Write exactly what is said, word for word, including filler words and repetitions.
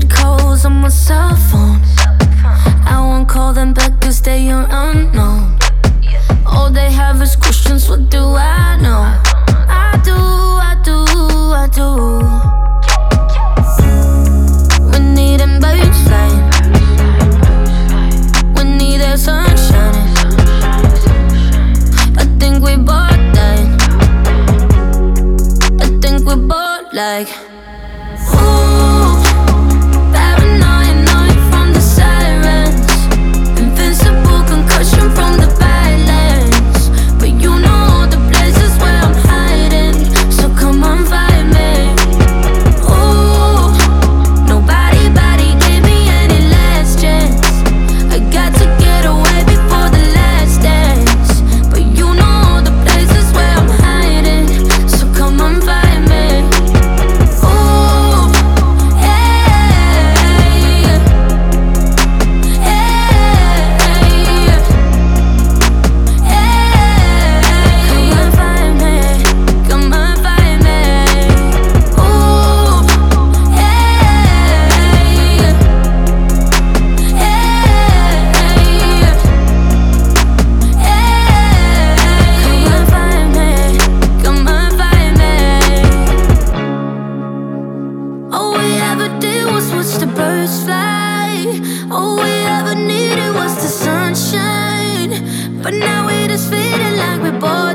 Missed calls on my cell phone. I won't call them back cause they are unknown. All they have is questions, what do I know? I do, I do, I do. We need a baseline. We need that sun shining. I think we both dying. I think we both like ooh, paranoid night from the sirens. Invincible concussion from the violence. But you know all the places where I'm hiding, so come on, find me. Ooh, nobody, body gave me any last chance. I got to get away before the last dance. But you know all the places where I'm hiding, so come on, find me. Ooh, hey, hey, hey. Come on, find me. Come on, find me. Ooh, hey, hey, hey. Come on, find me. Come on, find me. All we ever did was watch the birds fly. All we ever needed was the sunshine. But now we just feeling like we're bored.